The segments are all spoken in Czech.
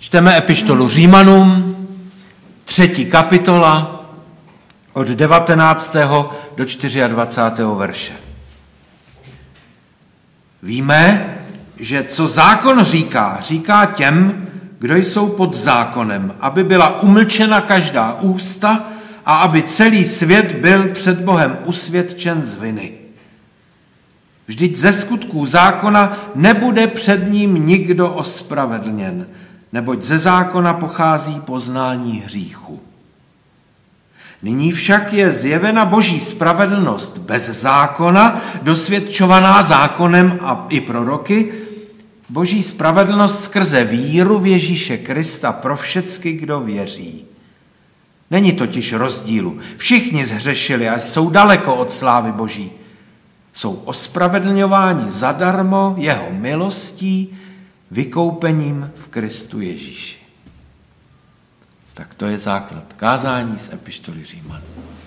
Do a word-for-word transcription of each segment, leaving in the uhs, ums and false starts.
Čteme epištolu Římanům, třetí kapitola, od devatenáctého do dvacátého čtvrtého verše. Víme, že co zákon říká, říká těm, kdo jsou pod zákonem, aby byla umlčena každá ústa a aby celý svět byl před Bohem usvědčen z viny. Vždyť ze skutků zákona nebude před ním nikdo ospravedlněn, neboť ze zákona pochází poznání hříchu. Nyní však je zjevena Boží spravedlnost bez zákona, dosvědčovaná zákonem a i proroky, Boží spravedlnost skrze víru v Ježíše Krista pro všecky, kdo věří. Není totiž rozdílu. Všichni zhřešili a jsou daleko od slávy Boží. Jsou ospravedlňováni zadarmo jeho milostí, vykoupením v Kristu Ježíši. Tak to je základ kázání z epištoly Římanů.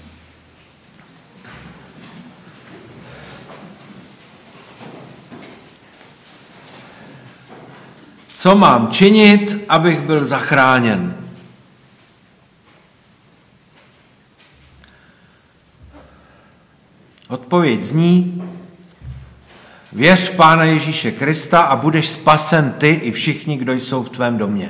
Co mám činit, abych byl zachráněn? Odpověď zní: věř v Pána Ježíše Krista a budeš spasen ty i všichni, kdo jsou v tvém domě.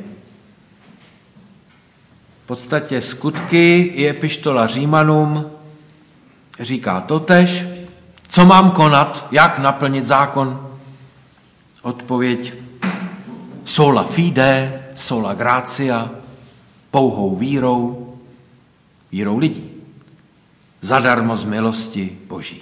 V podstatě skutky i epištola Římanům říká totéž. Co mám konat? Jak naplnit zákon? Odpověď: sola fide, sola gratia, pouhou vírou, vírou lidí. Zadarmo z milosti Boží.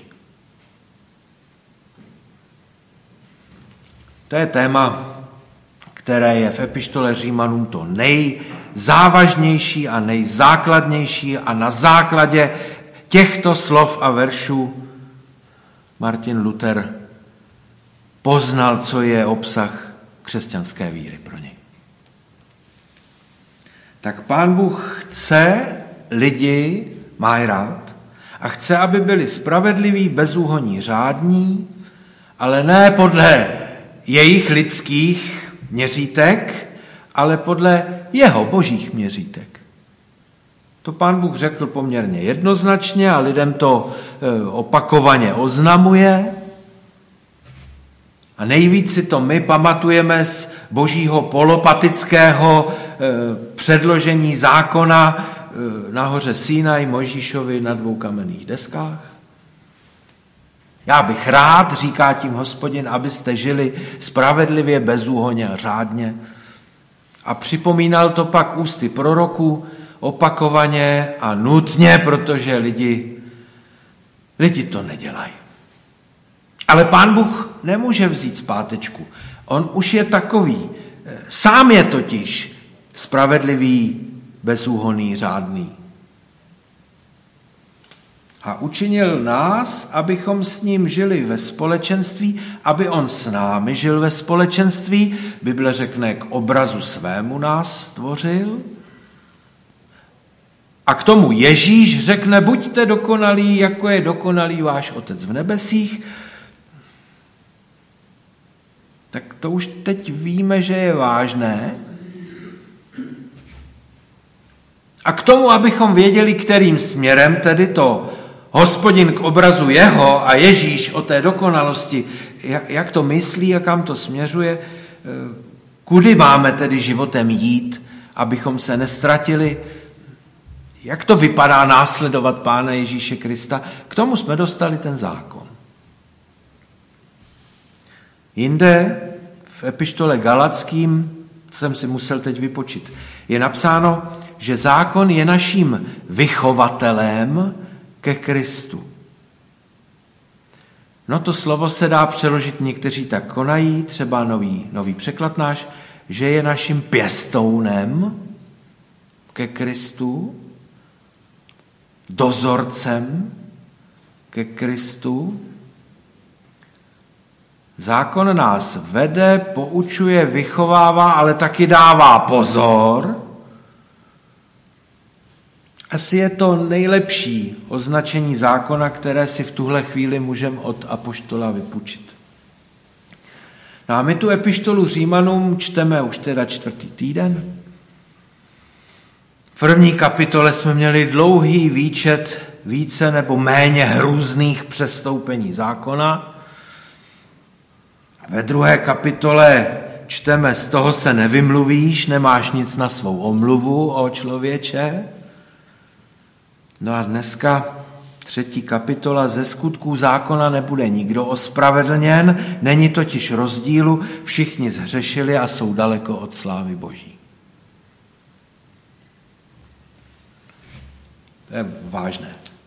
To je téma, které je v epištole Římanům to nejzávažnější a nejzákladnější a na základě těchto slov a veršů Martin Luther poznal, co je obsah křesťanské víry pro něj. Tak Pán Bůh chce lidi, má je rád, a chce, aby byli spravedliví, bezúhonní, řádní, ale ne podle jejich lidských měřítek, ale podle jeho božích měřítek. To Pán Bůh řekl poměrně jednoznačně a lidem to opakovaně oznamuje. A nejvíc si to my pamatujeme z božího polopatického předložení zákona na hoře Sinaj Mojžíšovi na dvou kamenných deskách. Já bych rád, říká tím Hospodin, abyste žili spravedlivě, bezúhonně a řádně. A připomínal to pak ústy proroků opakovaně a nutně, protože lidi, lidi to nedělají. Ale Pán Bůh nemůže vzít zpátečku. On už je takový. Sám je totiž spravedlivý, bezúhonný, řádný. A učinil nás, abychom s ním žili ve společenství, aby on s námi žil ve společenství. Bible řekne, k obrazu svému nás stvořil. A k tomu Ježíš řekne, buďte dokonalí, jako je dokonalý váš Otec v nebesích. Tak to už teď víme, že je vážné. A k tomu, abychom věděli, kterým směrem tedy to Hospodin k obrazu jeho a Ježíš o té dokonalosti, jak to myslí a kam to směřuje, kudy máme tedy životem jít, abychom se nestratili, jak to vypadá následovat Pána Ježíše Krista, k tomu jsme dostali ten zákon. Jinde v epištole Galackým, jsem si musel teď vypočít, je napsáno, že zákon je naším vychovatelem ke Kristu. No to slovo se dá přeložit, někteří tak konají, třeba nový, nový překlad náš, že je naším pěstounem ke Kristu, dozorcem ke Kristu. Zákon nás vede, poučuje, vychovává, ale taky dává pozor. Asi je to nejlepší označení zákona, které si v tuhle chvíli můžeme od apoštola vypůjčit. No a my tu epištolu Římanům čteme už teda čtvrtý týden. V první kapitole jsme měli dlouhý výčet více nebo méně hrůzných přestoupení zákona. Ve druhé kapitole čteme, z toho se nevymluvíš, nemáš nic na svou omluvu, o člověče. No a dneska třetí kapitola, ze skutků zákona nebude nikdo ospravedlněn, není totiž rozdílu, všichni zhřešili a jsou daleko od slávy Boží. To je vážné.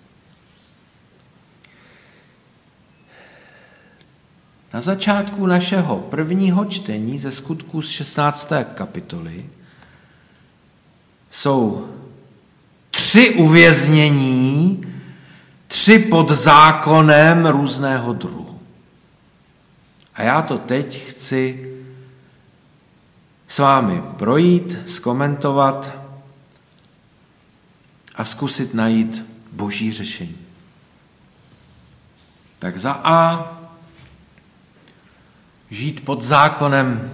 Na začátku našeho prvního čtení ze skutků z šestnácté kapitoly jsou tři uvěznění, tři pod zákonem různého druhu. A já to teď chci s vámi projít, zkomentovat a zkusit najít Boží řešení. Tak za A, žít pod zákonem,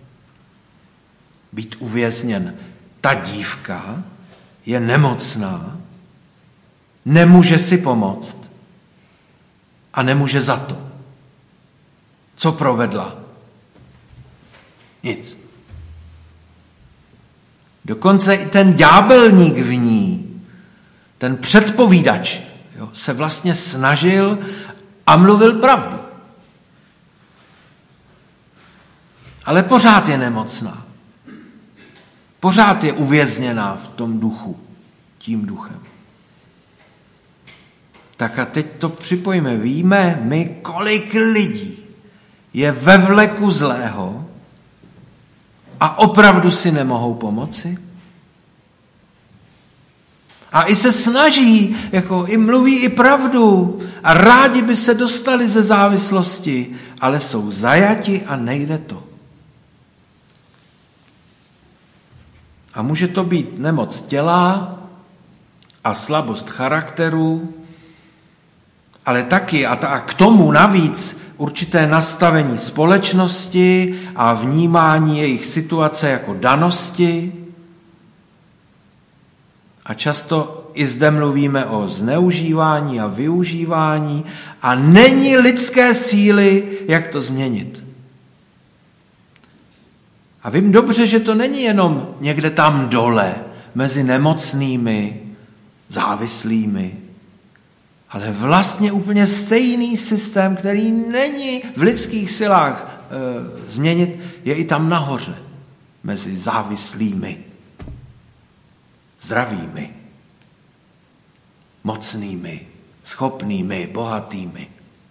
být uvězněn. Ta dívka je nemocná, nemůže si pomoct a nemůže za to. Co provedla? Nic. Dokonce i ten ďábelník v ní, ten předpovídač, jo, se vlastně snažil a mluvil pravdu. Ale pořád je nemocná. Pořád je uvězněná v tom duchu, tím duchem. Tak a teď to připojíme. Víme my, kolik lidí je ve vleku zlého a opravdu si nemohou pomoci? A i se snaží, jako i mluví i pravdu a rádi by se dostali ze závislosti, ale jsou zajati a nejde to. A může to být nemoc těla a slabost charakteru, ale taky a, ta, a k tomu navíc určité nastavení společnosti a vnímání jejich situace jako danosti. A často i zde mluvíme o zneužívání a využívání a není lidské síly, jak to změnit. A vím dobře, že to není jenom někde tam dole, mezi nemocnými, závislými, ale vlastně úplně stejný systém, který není v lidských silách e, změnit, je i tam nahoře, mezi závislými, zdravými, mocnými, schopnými, bohatými.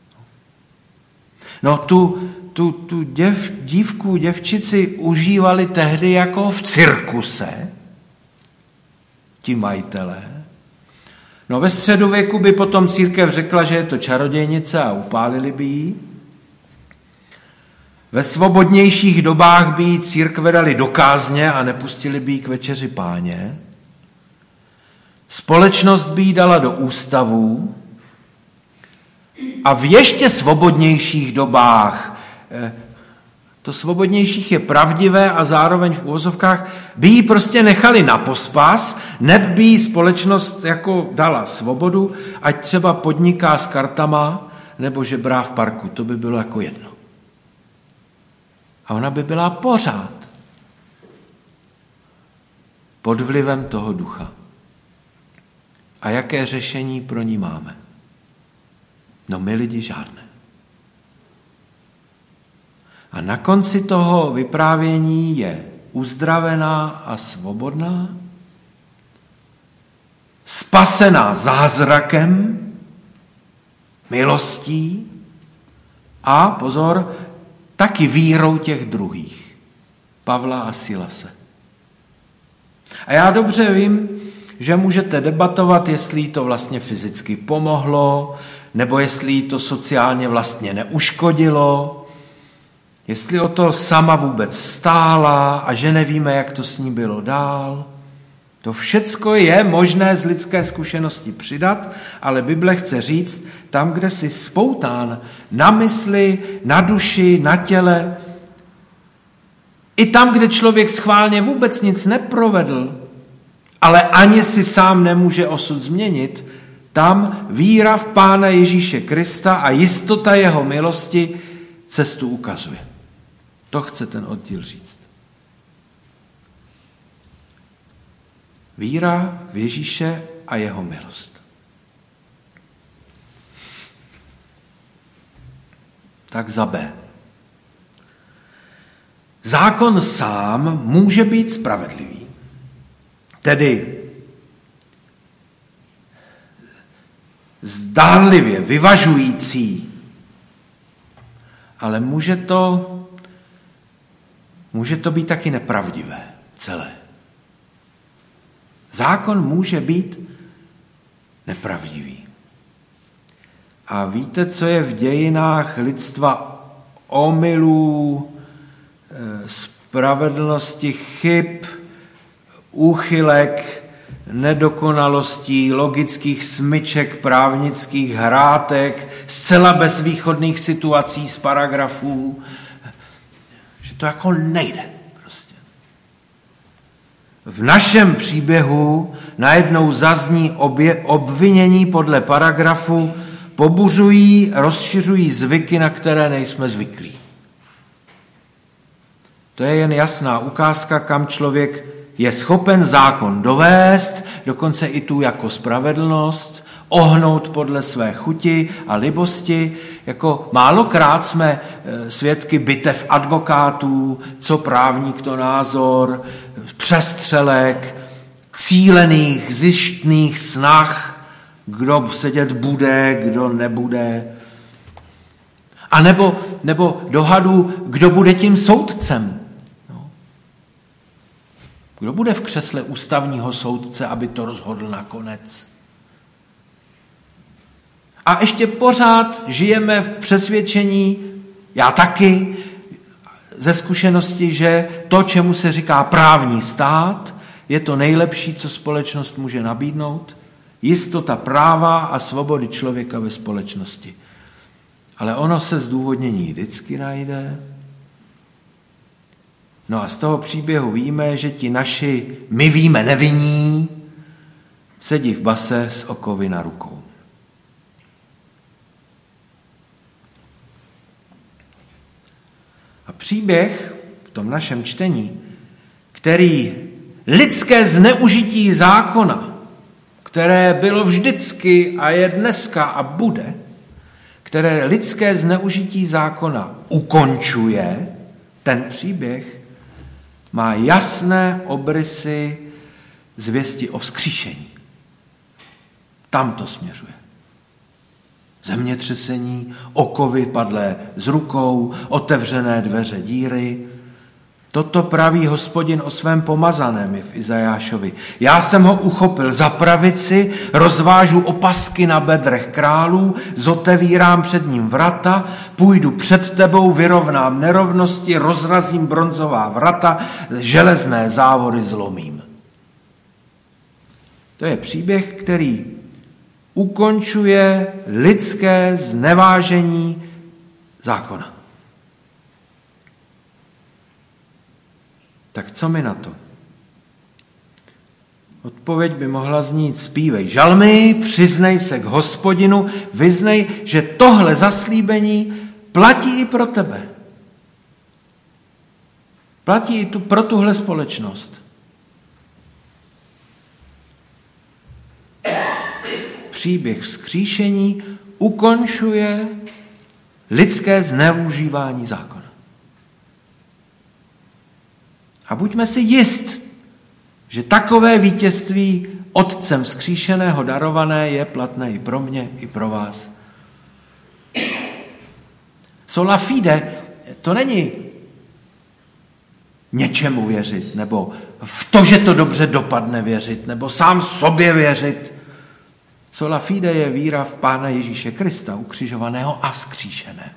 No tu, tu, tu děv, dívku, děvčici užívali tehdy jako v cirkuse, ti majitelé. No ve středověku by potom církev řekla, že je to čarodějnice a upálili by ji. Ve svobodnějších dobách by ji církve dali do kázně a nepustili by ji k večeři Páně. Společnost by ji dala do ústavů a v ještě svobodnějších dobách, to svobodnějších je pravdivé a zároveň v uvozovkách, by ji prostě nechali na pospas, neb by jí společnost jako dala svobodu, ať třeba podniká s kartama nebo žebrá v parku, to by bylo jako jedno. A ona by byla pořád pod vlivem toho ducha. A jaké řešení pro ní máme? No my lidi žádné. A na konci toho vyprávění je uzdravená a svobodná, spasená zázrakem, milostí a, pozor, taky vírou těch druhých, Pavla a Silase. A já dobře vím, že můžete debatovat, jestli jí to vlastně fyzicky pomohlo, nebo jestli jí to sociálně vlastně neuškodilo, jestli o to sama vůbec stála a že nevíme, jak to s ní bylo dál. To všecko je možné z lidské zkušenosti přidat, ale Bible chce říct, tam, kde jsi spoután na mysli, na duši, na těle, I tam, kde člověk schválně vůbec nic neprovedl, ale ani si sám nemůže osud změnit, tam víra v Pána Ježíše Krista a jistota jeho milosti cestu ukazuje. To chce ten oddíl říct. Víra v Ježíše a jeho milost. Tak za B. Zákon sám může být spravedlivý, tedy zdánlivě vyvažující, ale může to, může to být taky nepravdivé celé. Zákon může být nepravdivý. A víte, co je v dějinách lidstva omylů, spravedlnosti, chyb, úchylek, nedokonalostí, logických smyček, právnických hrátek, zcela bezvýchodných situací z paragrafů, že to jako nejde prostě. V našem příběhu najednou zazní obě, obvinění podle paragrafu, pobuřují, rozšiřují zvyky, na které nejsme zvyklí. To je jen jasná ukázka, kam člověk je schopen zákon dovést, dokonce i tu jako spravedlnost, ohnout podle své chuti a libosti. Jako málokrát jsme svědky bitev advokátů, co právník, to názor, přestřelek, cílených, zištných snah, kdo sedět bude, kdo nebude. A nebo, nebo dohadu, kdo bude tím soudcem. No. Kdo bude v křesle ústavního soudce, aby to rozhodl nakonec. A ještě pořád žijeme v přesvědčení, já taky, ze zkušenosti, že to, čemu se říká právní stát, je to nejlepší, co společnost může nabídnout. Jistota práva a svobody člověka ve společnosti. Ale ono se zdůvodnění vždycky najde. No a z toho příběhu víme, že ti naši, my víme, nevinní, sedí v base s okovy na rukou. A příběh v tom našem čtení, který lidské zneužití zákona, které bylo vždycky a je dneska a bude, které lidské zneužití zákona ukončuje, ten příběh má jasné obrysy zvěsti o vzkříšení. Tam to směřuje. Zemětřesení, okovy padlé z rukou, otevřené dveře díry. Toto praví Hospodin o svém pomazaném, je v Izajášovi. Já jsem ho uchopil za pravici, rozvážu opasky na bedrech králů, zotevírám před ním vrata, půjdu před tebou, vyrovnám nerovnosti, rozrazím bronzová vrata, železné závory zlomím. To je příběh, který ukončuje lidské znevážení zákona. Tak co mi na to? Odpověď by mohla znít: zpívej žalmy, přiznej se k Hospodinu, vyznej, že tohle zaslíbení platí i pro tebe. Platí i tu, pro tuhle společnost. Příběh vzkříšení ukončuje lidské zneužívání zákona. A buďme si jist, že takové vítězství Otcem vzkříšeného darované je platné i pro mě, i pro vás. Sola fide, to není něčemu věřit, nebo v to, že to dobře dopadne věřit, nebo sám sobě věřit. Sola fide je víra v Pána Ježíše Krista, ukřižovaného a vzkříšeného.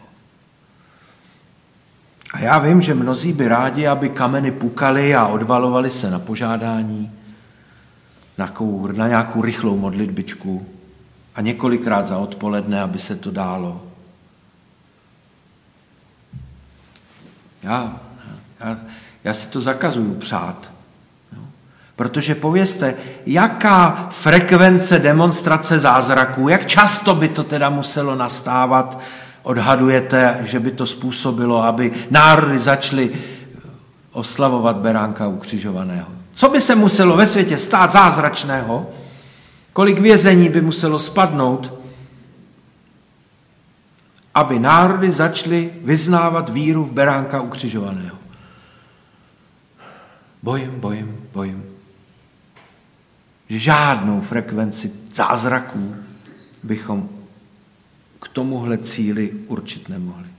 A já vím, že mnozí by rádi, aby kameny pukaly a odvalovali se na požádání, na, kou, na nějakou rychlou modlitbičku a několikrát za odpoledne, aby se to dálo. Já, já, Já si to zakazuju přát. No. Protože povězte, jaká frekvence demonstrace zázraků, jak často by to teda muselo nastávat, odhadujete, že by to způsobilo, aby národy začaly oslavovat beránka ukřižovaného. Co by se muselo ve světě stát zázračného? Kolik vězení by muselo spadnout, aby národy začaly vyznávat víru v beránka ukřižovaného? Bojím, bojím, bojím, že žádnou frekvenci zázraků bychom k tomuhle cíli určit nemohli.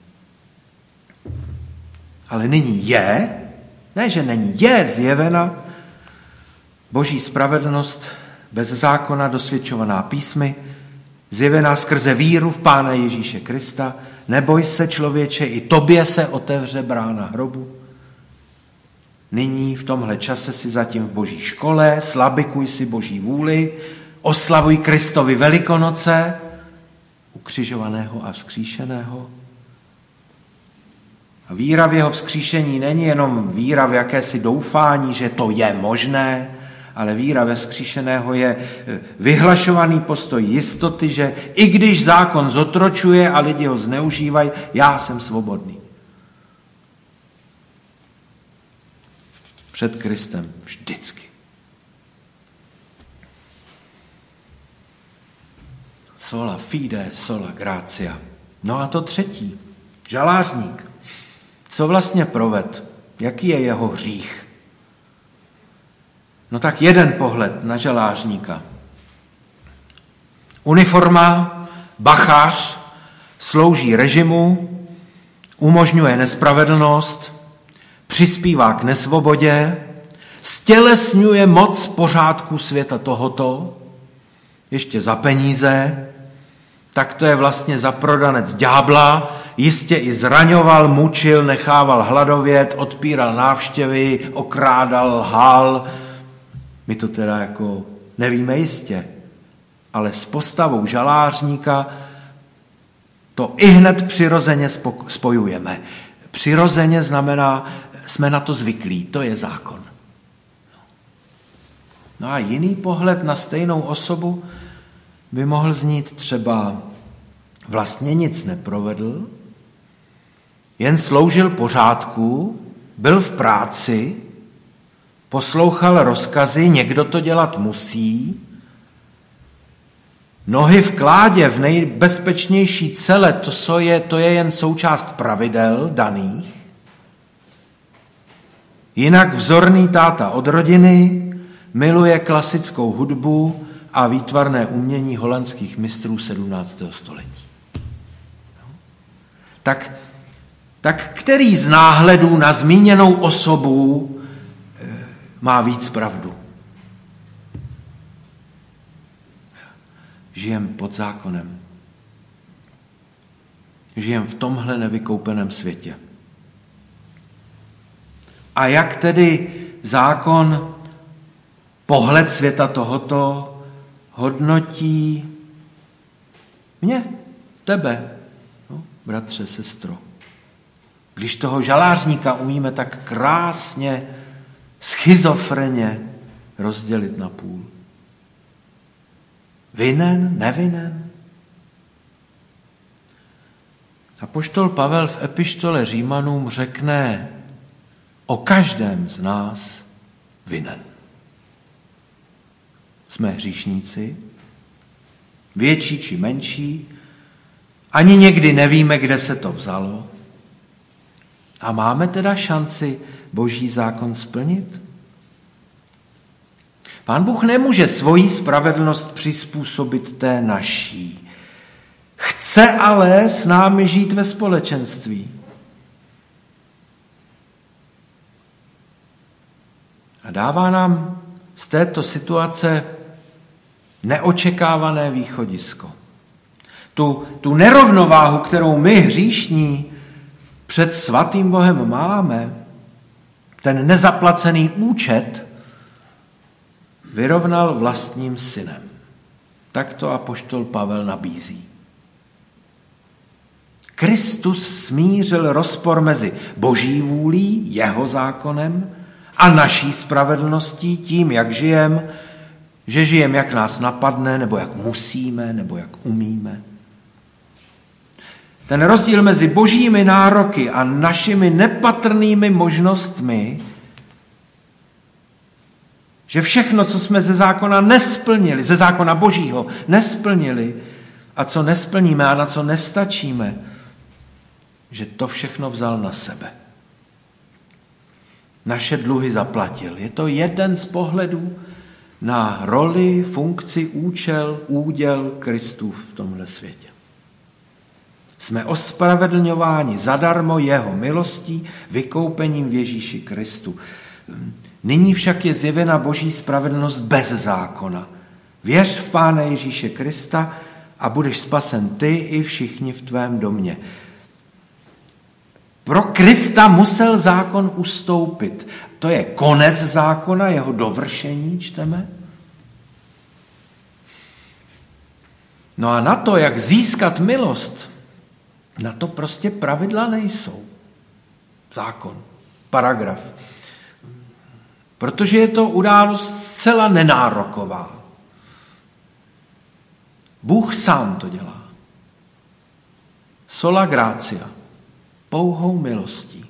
Ale nyní je, ne, že není, je zjevena Boží spravedlnost bez zákona dosvědčovaná písmy, zjevená skrze víru v Pána Ježíše Krista. Neboj se, člověče, i tobě se otevře brána hrobu. Nyní v tomhle čase si zatím v Boží škole, slabikuj si Boží vůli, oslavuj Kristovi Velikonoce, ukřižovaného a vzkříšeného. A víra v jeho vzkříšení není jenom víra v jakési doufání, že to je možné, ale víra ve vzkříšeného je vyhlašovaný postoj jistoty, že i když zákon zotročuje a lidi ho zneužívají, já jsem svobodný. Před Kristem vždycky. Sola fide, sola gratia. No a to třetí, žalářník. Co vlastně proved? Jaký je jeho hřích? No tak jeden pohled na žalářníka. Uniforma, bachář, slouží režimu, umožňuje nespravedlnost, přispívá k nesvobodě, stělesňuje moc pořádku světa tohoto, ještě za peníze, tak to je vlastně zaprodanec ďábla, jistě i zraňoval, mučil, nechával hladovět, odpíral návštěvy, okrádal, lhal. My to teda jako nevíme jistě, ale s postavou žalářníka to i hned přirozeně spojujeme. Přirozeně znamená, jsme na to zvyklí, to je zákon. No a jiný pohled na stejnou osobu by mohl znít třeba vlastně nic neprovedl, jen sloužil pořádku, byl v práci, poslouchal rozkazy, někdo to dělat musí, nohy v kládě v nejbezpečnější cele, to je, to je jen součást pravidel daných, jinak vzorný táta od rodiny, miluje klasickou hudbu a výtvarné umění holandských mistrů sedmnáctého století. Tak, tak který z náhledů na zmíněnou osobu má víc pravdu? Žijem pod zákonem. Žijem v tomhle nevykoupeném světě. A jak tedy zákon pohled světa tohoto hodnotí mě, tebe, no, bratře, sestro. Když toho žalářníka umíme tak krásně, schizofreně rozdělit na půl. Vinen, nevinen. Apoštol Pavel v epištole Římanům řekne o každém z nás vinen. Jsme hříšníci, větší či menší, ani někdy nevíme, kde se to vzalo. A máme teda šanci Boží zákon splnit? Pán Bůh nemůže svoji spravedlnost přizpůsobit té naší. Chce ale s námi žít ve společenství. A dává nám z této situace neočekávané východisko. Tu, tu nerovnováhu, kterou my hříšní před svatým Bohem máme, ten nezaplacený účet vyrovnal vlastním synem. Tak to apoštol Pavel nabízí. Kristus smířil rozpor mezi boží vůlí, jeho zákonem, a naší spravedlností tím, jak žijeme, že žijeme, jak nás napadne, nebo jak musíme, nebo jak umíme. Ten rozdíl mezi božími nároky a našimi nepatrnými možnostmi, že všechno, co jsme ze zákona nesplnili, ze zákona božího nesplnili a co nesplníme a na co nestačíme, že to všechno vzal na sebe. Naše dluhy zaplatil. Je to jeden z pohledů na roli, funkci, účel, úděl Kristův v tomhle světě. Jsme ospravedlňováni zadarmo jeho milostí, vykoupením v Ježíši Kristu. Nyní však je zjevena boží spravedlnost bez zákona. Věř v Pána Ježíše Krista a budeš spasen ty i všichni v tvém domě. Pro Krista musel zákon ustoupit. To je konec zákona, jeho dovršení, čteme. No a na to, jak získat milost, na to prostě pravidla nejsou. Zákon, paragraf. Protože je to událost zcela nenároková. Bůh sám to dělá. Sola gratia. Pouhou milostí.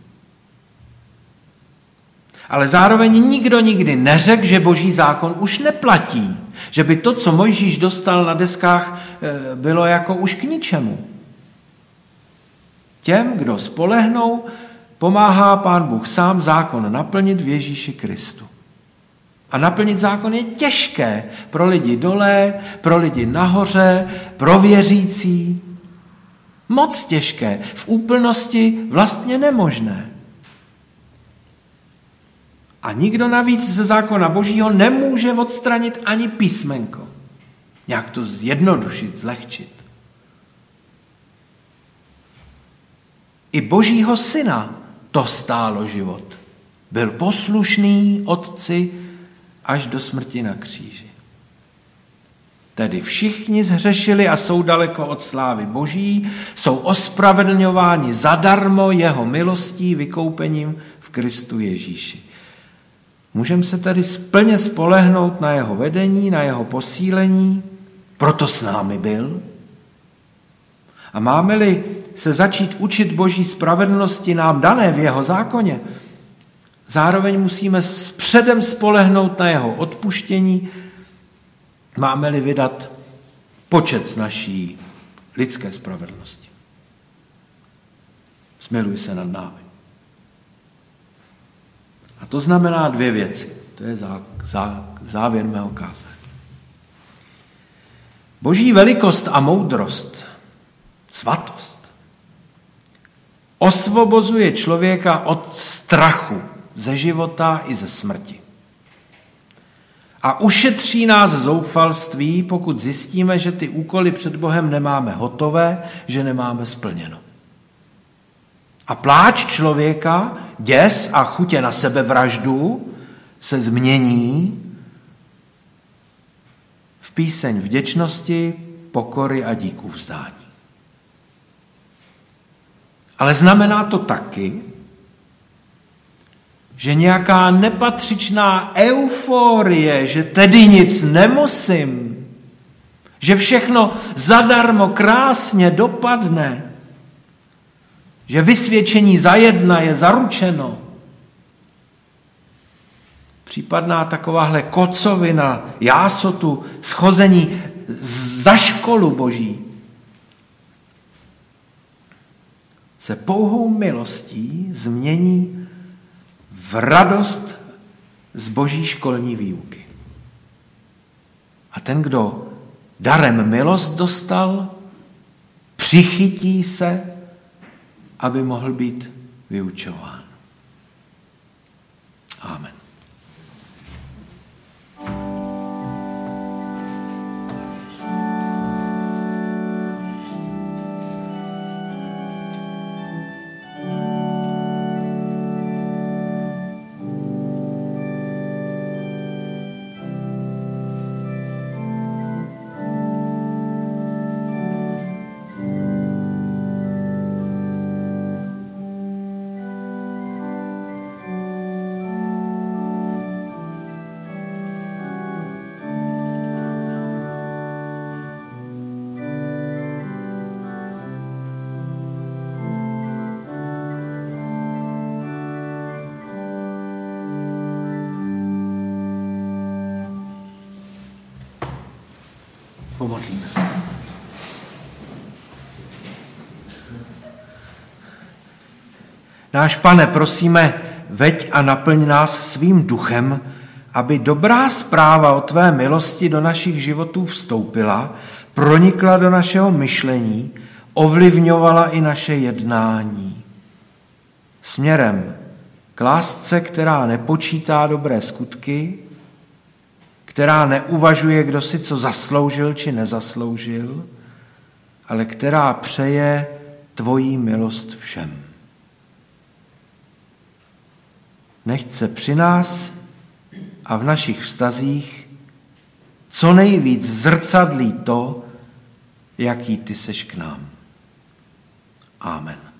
Ale zároveň nikdo nikdy neřekl, že boží zákon už neplatí. Že by to, co Mojžíš dostal na deskách, bylo jako už k ničemu. Těm, kdo spolehnou, pomáhá Pán Bůh sám zákon naplnit v Ježíši Kristu. A naplnit zákon je těžké pro lidi dole, pro lidi nahoře, pro věřící. Moc těžké, v úplnosti vlastně nemožné. A nikdo navíc ze zákona božího nemůže odstranit ani písmenko. Nějak to zjednodušit, zlehčit. I božího syna to stálo život. Byl poslušný otci až do smrti na kříži. Tedy všichni zhřešili a jsou daleko od slávy boží, jsou ospravedlňováni zadarmo jeho milostí, vykoupením v Kristu Ježíši. Můžeme se tedy plně spolehnout na jeho vedení, na jeho posílení, proto s námi byl. A máme-li se začít učit boží spravedlnosti nám dané v jeho zákoně, zároveň musíme předem spolehnout na jeho odpuštění, máme-li vydat počet z naší lidské spravedlnosti. Smiluj se nad námi. A to znamená dvě věci. To je zá, zá, závěr mého kázání. Boží velikost a moudrost, svatost, osvobozuje člověka od strachu ze života i ze smrti. A ušetří nás zoufalství, pokud zjistíme, že ty úkoly před Bohem nemáme hotové, že nemáme splněno. A pláč člověka, děs a chutě na sebevraždu se změní v píseň vděčnosti, pokory a díku vzdání. Ale znamená to taky, že nějaká nepatřičná euforie, že tedy nic nemusím, že všechno zadarmo krásně dopadne, že vysvědčení za jedna je zaručeno. Případná takováhle kocovina, jásotu, schození za školu boží se pouhou milostí změní v radost z boží školní výuky. A ten, kdo darem milost dostal, přichytí se, aby mohl být vyučován. Amen. Pomodlíme se. Náš Pane, prosíme, veď a naplň nás svým duchem, aby dobrá zpráva o tvé milosti do našich životů vstoupila, pronikla do našeho myšlení, ovlivňovala i naše jednání. Směrem k lásce, která nepočítá dobré skutky, která neuvažuje, kdo si co zasloužil či nezasloužil, ale která přeje tvojí milost všem. Nechť se při nás a v našich vztazích co nejvíc zrcadlí to, jaký ty seš k nám. Amen.